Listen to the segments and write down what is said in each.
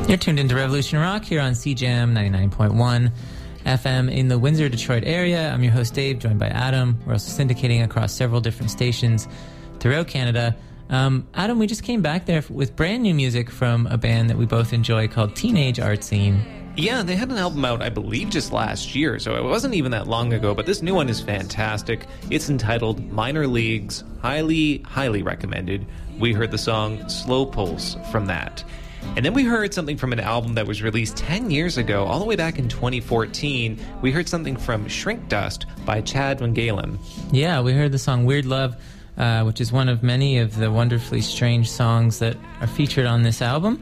You're tuned into Revolution Rock here on CJAM 99.1 FM in the Windsor, Detroit area. I'm your host, Dave, joined by Adam. We're also syndicating across several different stations throughout Canada. Adam, we just came back there with brand new music from a band that we both enjoy called Teenage Art Scene. Yeah, they had an album out, I believe, just last year, so it wasn't even that long ago, but this new one is fantastic. It's entitled Minor Leagues. Highly, highly recommended. We heard the song Slow Pulse from that. And then we heard something from an album that was released 10 years ago, all the way back in 2014. We heard something from Shrink Dust by Chad Van Galen. Yeah, we heard the song Weird Love, which is one of many of the wonderfully strange songs that are featured on this album.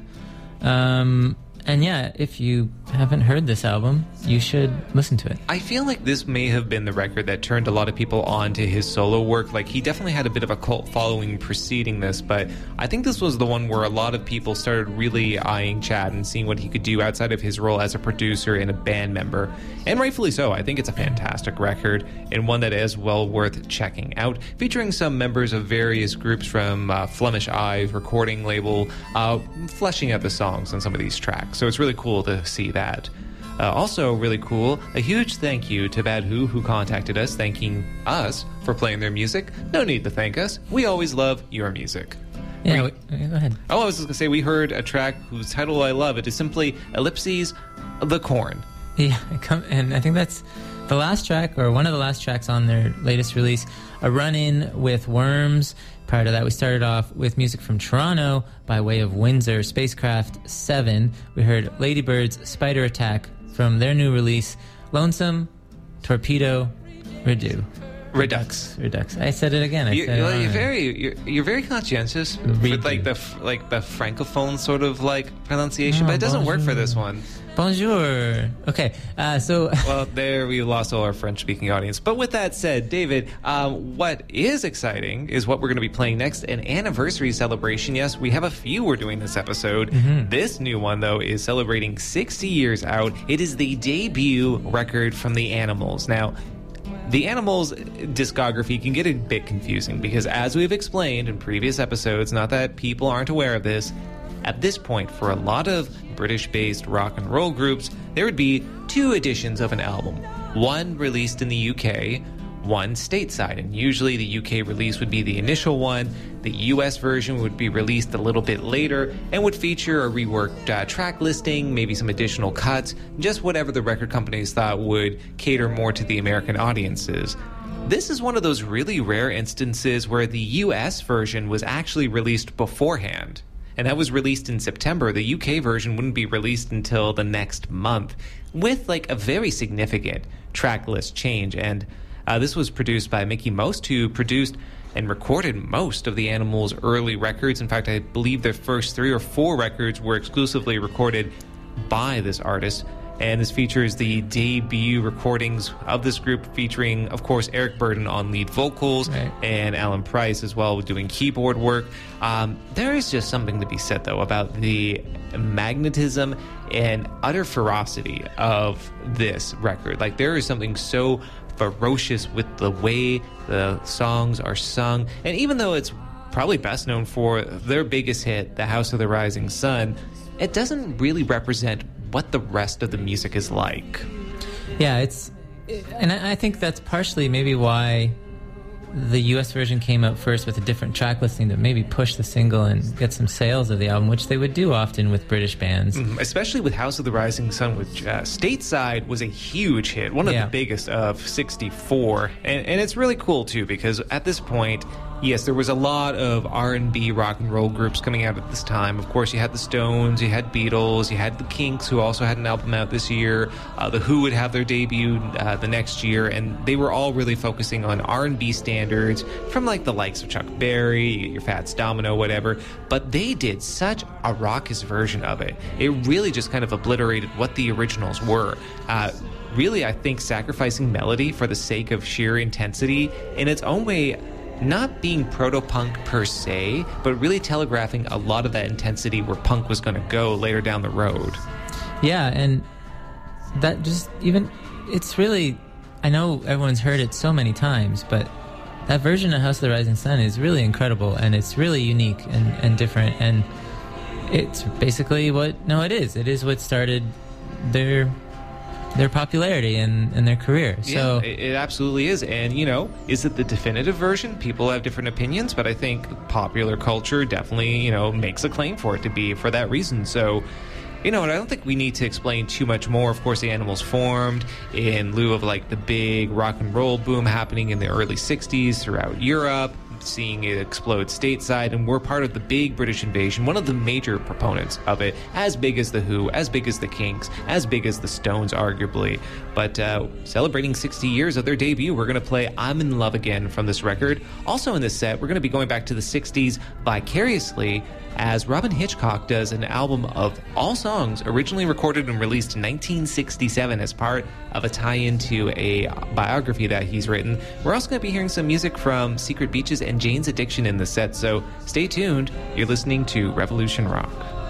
And yeah, if you haven't heard this album, you should listen to it. I feel like this may have been the record that turned a lot of people on to his solo work. Like, he definitely had a bit of a cult following preceding this, but I think this was the one where a lot of people started really eyeing Chad and seeing what he could do outside of his role as a producer and a band member. And rightfully so. I think it's a fantastic record and one that is well worth checking out, featuring some members of various groups from Flemish Eyes recording label, fleshing out the songs on some of these tracks. So it's really cool to see that. Also really cool, a huge thank you to Bad who contacted us, thanking us for playing their music. No need to thank us. We always love your music. Yeah, go ahead. Oh, I was just going to say, we heard a track whose title I love. It is simply Ellipses, The Corn. Yeah, and I think that's the last track, or one of the last tracks on their latest release, a run-in with Worms. Prior to that, we started off with music from Toronto by way of Windsor, Spacecraft 7. We heard Ladybird's Spider Attack from their new release, Lonesome, Torpedo, Redux. I said it again. You're very conscientious with like the francophone sort of like pronunciation, but it doesn't work for this one. Bonjour. Okay, so... Well, there we lost all our French-speaking audience. But with that said, David, what is exciting is what we're going to be playing next, an anniversary celebration. Yes, we have a few we're doing this episode. Mm-hmm. This new one, though, is celebrating 60 years out. It is the debut record from The Animals. Now, The Animals' discography can get a bit confusing because, as we've explained in previous episodes, not that people aren't aware of this, at this point, for a lot of British-based rock and roll groups, there would be two editions of an album. One released in the UK, one stateside, and usually the UK release would be the initial one. The US version would be released a little bit later and would feature a reworked track listing, maybe some additional cuts, just whatever the record companies thought would cater more to the American audiences. This is one of those really rare instances where the US version was actually released beforehand. And that was released in September. The UK version wouldn't be released until the next month, with like a very significant track list change. And this was produced by Mickey Most, who produced and recorded most of the Animals' early records. In fact, I believe their first 3 or 4 records were exclusively recorded by this artist. And this features the debut recordings of this group, featuring, of course, Eric Burdon on lead vocals, right, and Alan Price as well doing keyboard work. There is just something to be said, though, about the magnetism and utter ferocity of this record. Like, there is something so ferocious with the way the songs are sung. And even though it's probably best known for their biggest hit, The House of the Rising Sun, it doesn't really represent what the rest of the music is like. Yeah, and I think that's partially maybe why the US version came out first with a different track listing to maybe push the single and get some sales of the album, which they would do often with British bands. Especially with House of the Rising Sun, which stateside was a huge hit, one of the biggest of 64. And it's really cool, too, because at this point, yes, there was a lot of R&B rock and roll groups coming out at this time. Of course, you had the Stones, you had Beatles, you had the Kinks, who also had an album out this year. The Who would have their debut the next year, and they were all really focusing on R&B standards from like the likes of Chuck Berry, your Fats Domino, whatever. But they did such a raucous version of it. It really just kind of obliterated what the originals were. Really, I think sacrificing melody for the sake of sheer intensity in its own way, not being proto-punk per se, but really telegraphing a lot of that intensity where punk was going to go later down the road. Yeah, and that just even, it's really, I know everyone's heard it so many times, but that version of House of the Rising Sun is really incredible, and it's really unique and different. And it's basically it is. It is what started their popularity and their career. So yeah, it absolutely is. And, is it the definitive version? People have different opinions, but I think popular culture definitely, makes a claim for it to be for that reason. So, and I don't think we need to explain too much more. Of course, the Animals formed in lieu of like the big rock and roll boom happening in the early 60s throughout Europe, seeing it explode stateside, and we're part of the big British invasion, one of the major proponents of it, as big as The Who, as big as the Kinks, as big as the Stones, arguably. But celebrating 60 years of their debut, we're going to play I'm in Love Again from this record. Also in this set, we're going to be going back to the 60s vicariously, as Robyn Hitchcock does an album of all songs originally recorded and released in 1967 as part of a tie-in to a biography that he's written. We're also going to be hearing some music from Secret Beaches and Jane's Addiction in the set, so stay tuned. You're listening to Revolution Rock.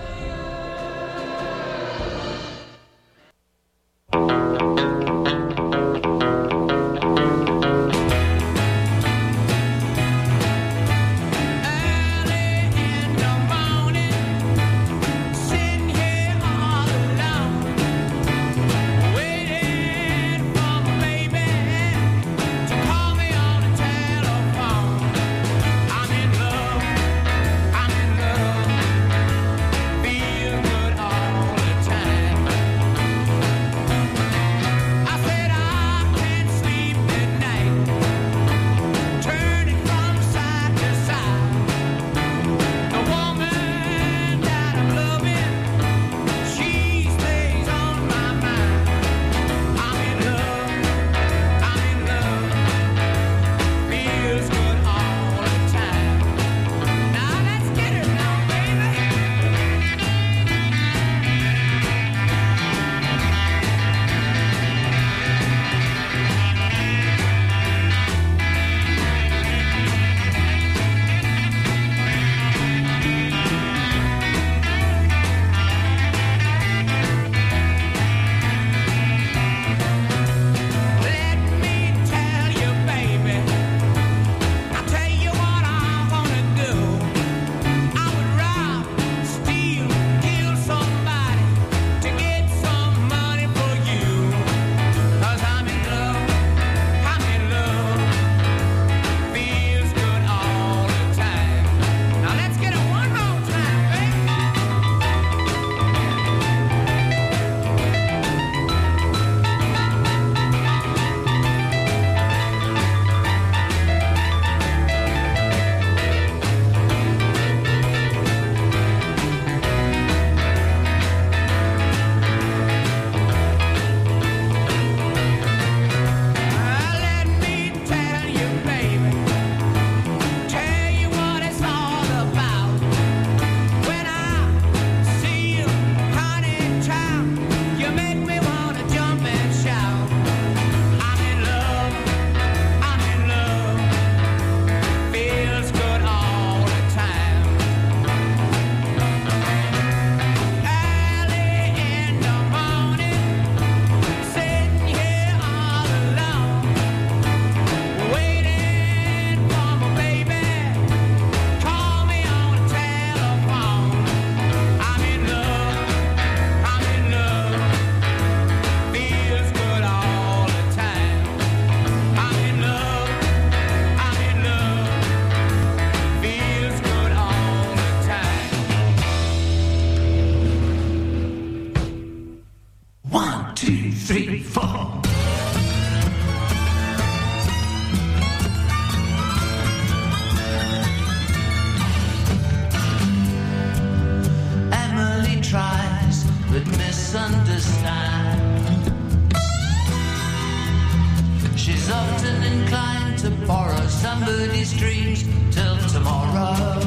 somebody's dreams till tomorrow.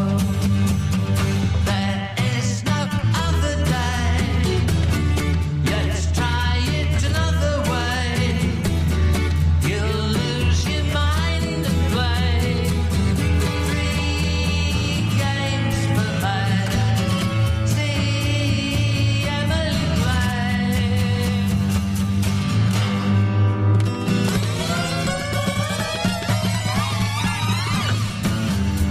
There is no other day. Let's try it another way. You'll lose your mind and play 3 games per man. See Emily play.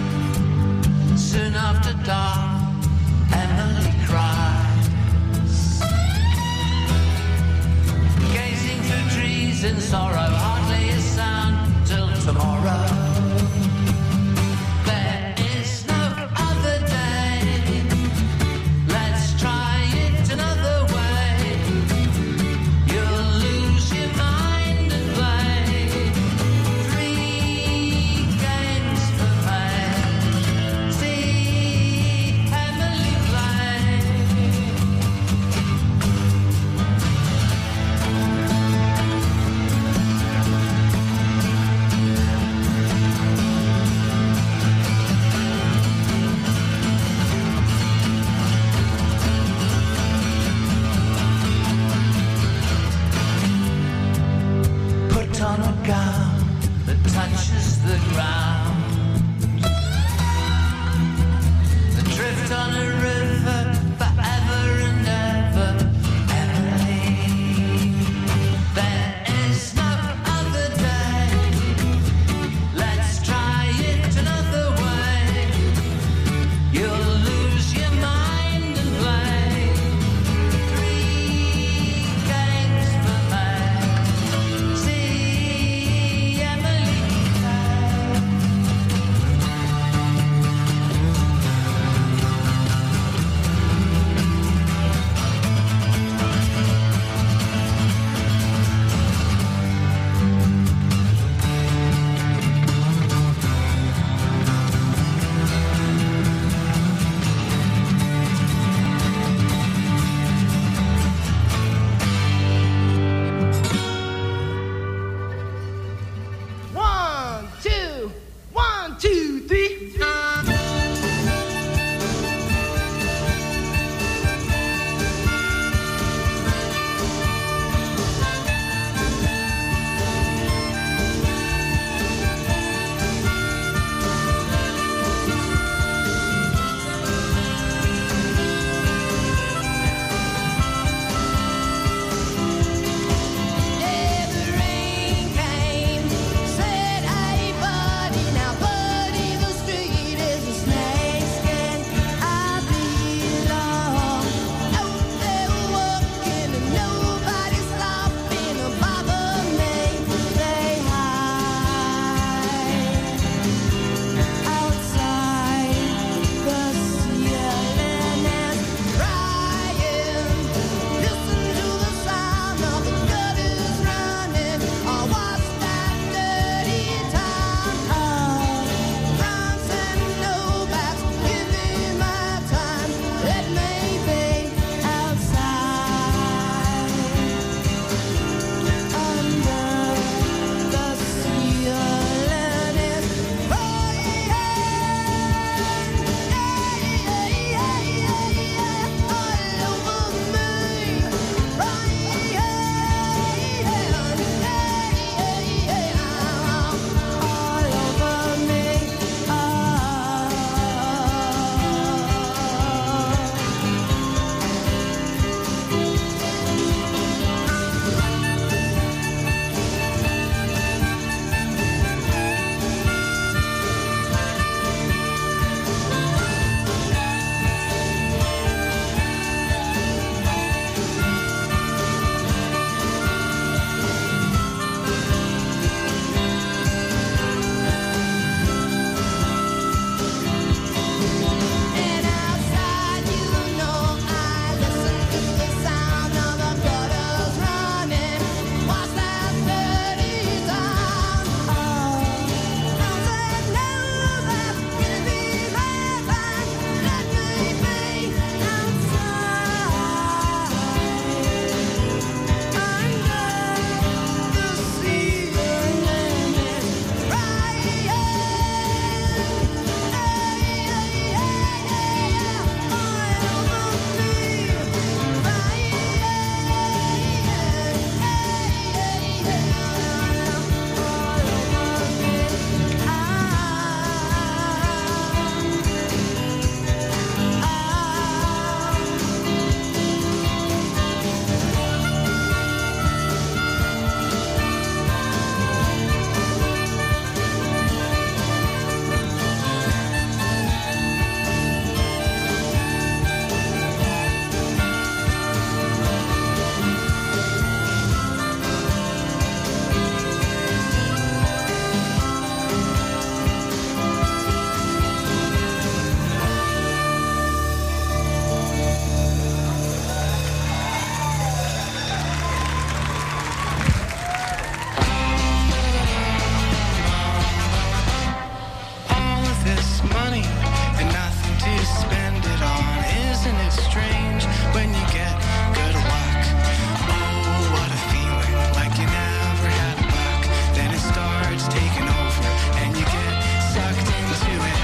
this money and nothing to spend it on. Isn't it strange when you get good luck? Oh, what a feeling, like you never had a buck. Then it starts taking over and you get sucked into it.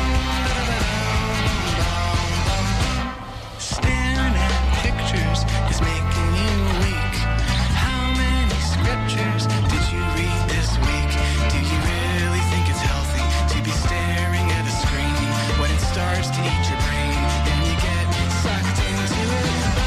Staring at pictures is making you weak. How many scriptures did you read this week? Do you really think it's healthy to be staring at a screen when it starts to eat your brain and you get sucked into it?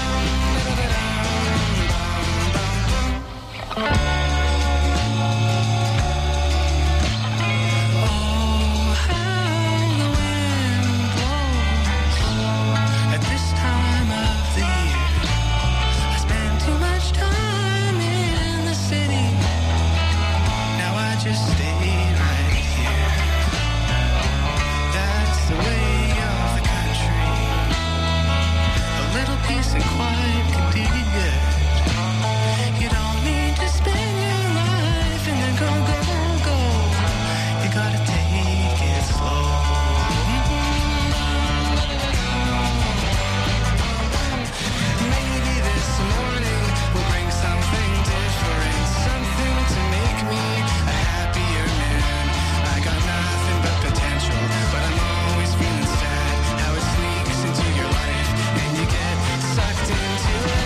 Oh, how the wind blows at this time of the year. I spend too much time in the city. Now I just stay right here. That's the way of the country. A little peace and quiet can do you good. You don't need to spend your life in the go, go, go. You gotta take it slow. Maybe this morning will bring something different, something to make me a happier man. I got nothing but potential, but I'm always feeling sad how it sneaks into your life and you get sucked into it.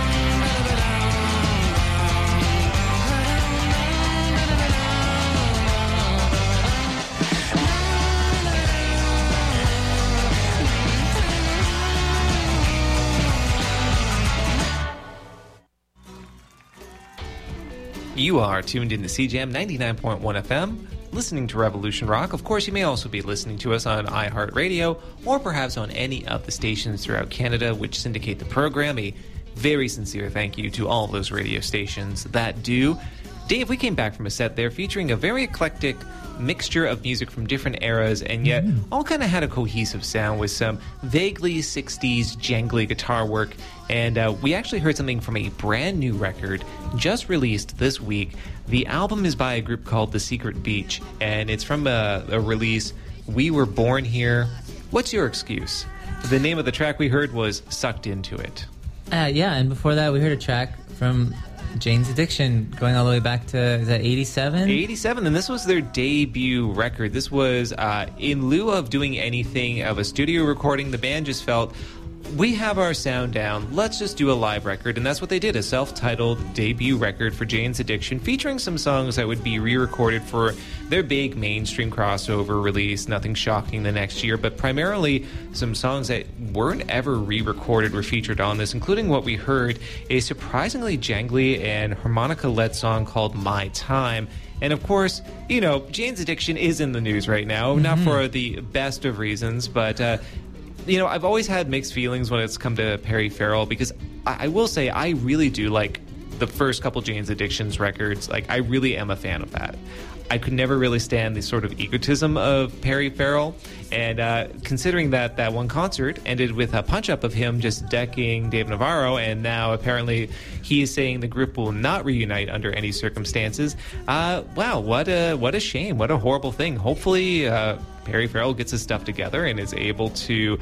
You are tuned in to CJAM 99.1 FM, listening to Revolution Rock. Of course, you may also be listening to us on iHeartRadio or perhaps on any of the stations throughout Canada which syndicate the program. A very sincere thank you to all of those radio stations that do. Dave, we came back from a set there featuring a very eclectic mixture of music from different eras, and yet all kind of had a cohesive sound with some vaguely 60s jangly guitar work. And we actually heard something from a brand new record just released this week. The album is by a group called The Secret Beach, and it's from a release, We Were Born Here. What's your excuse? The name of the track we heard was Sucked Into It. Yeah, and before that we heard a track from Jane's Addiction, going all the way back to, is that 87? 87, and this was their debut record. This was, in lieu of doing anything of a studio recording, the band just felt, we have our sound down, let's just do a live record, and that's what they did, a self-titled debut record for Jane's Addiction, featuring some songs that would be re-recorded for their big mainstream crossover release, Nothing Shocking, the next year, but primarily some songs that weren't ever re-recorded were featured on this, including what we heard, a surprisingly jangly and harmonica-led song called My Time. And of course, you know, Jane's Addiction is in the news right now, not for the best of reasons, but you know, I've always had mixed feelings when it's come to Perry Farrell, because I will say I really do like the first couple Jane's Addictions records. Like, I really am a fan of that. I could never really stand the sort of egotism of Perry Farrell, and considering that that one concert ended with a punch-up of him just decking Dave Navarro, and now apparently he is saying the group will not reunite under any circumstances. Wow, what a shame, what a horrible thing. Hopefully Perry Farrell gets his stuff together and is able to,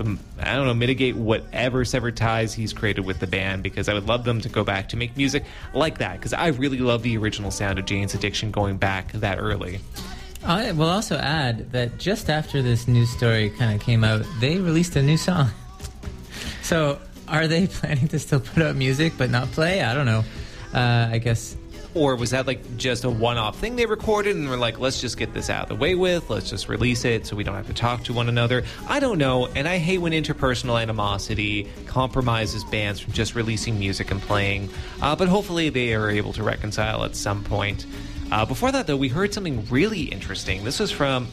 mitigate whatever severed ties he's created with the band, because I would love them to go back to make music like that, because I really love the original sound of Jane's Addiction going back that early. I will also add that just after this news story kind of came out, they released a new song. So are they planning to still put out music but not play? I don't know. I guess... Or was that like just a one-off thing they recorded and were like, let's just get this out of the way with, let's just release it so we don't have to talk to one another? I don't know, and I hate when interpersonal animosity compromises bands from just releasing music and playing, but hopefully they are able to reconcile at some point. Before that, though, we heard something really interesting. This was from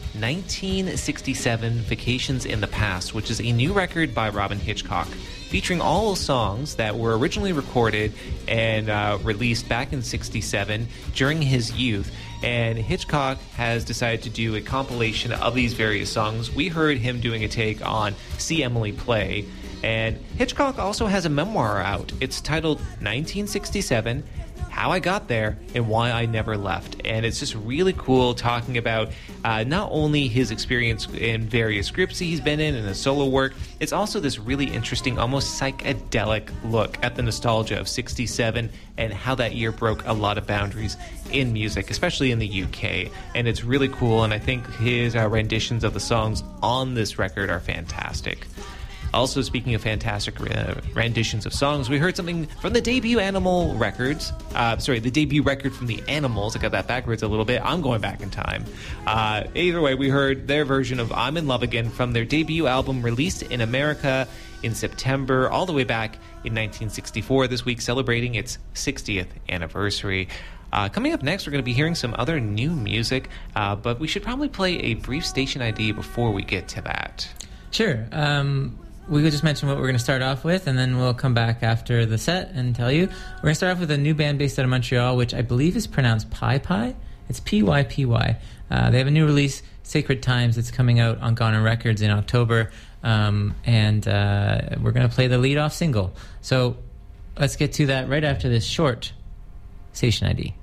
1967, Vacations in the Past, which is a new record by Robyn Hitchcock, featuring all songs that were originally recorded and released back in 67 during his youth. And Hitchcock has decided to do a compilation of these various songs. We heard him doing a take on See Emily Play. And Hitchcock also has a memoir out. It's titled 1967, how I got there and why I never left. And it's just really cool talking about not only his experience in various groups he's been in and his solo work, it's also this really interesting, almost psychedelic look at the nostalgia of 67 and how that year broke a lot of boundaries in music, especially in the UK. And it's really cool, and I think his renditions of the songs on this record are fantastic. Also, speaking of fantastic renditions of songs, we heard something from the debut Animal records. The debut record from the Animals. I got that backwards a little bit. I'm going back in time. Either way, we heard their version of I'm in Love Again from their debut album released in America in September, all the way back in 1964. This week, celebrating its 60th anniversary. Coming up next, we're going to be hearing some other new music, but we should probably play a brief station ID before we get to that. Sure. We could just mention what we're going to start off with, and then we'll come back after the set and tell you. We're going to start off with a new band based out of Montreal, which I believe is pronounced Pie Pie. It's Pypy. They have a new release, Sacred Times, that's coming out on Ghana Records in October, and we're going to play the lead-off single. So let's get to that right after this short Station ID.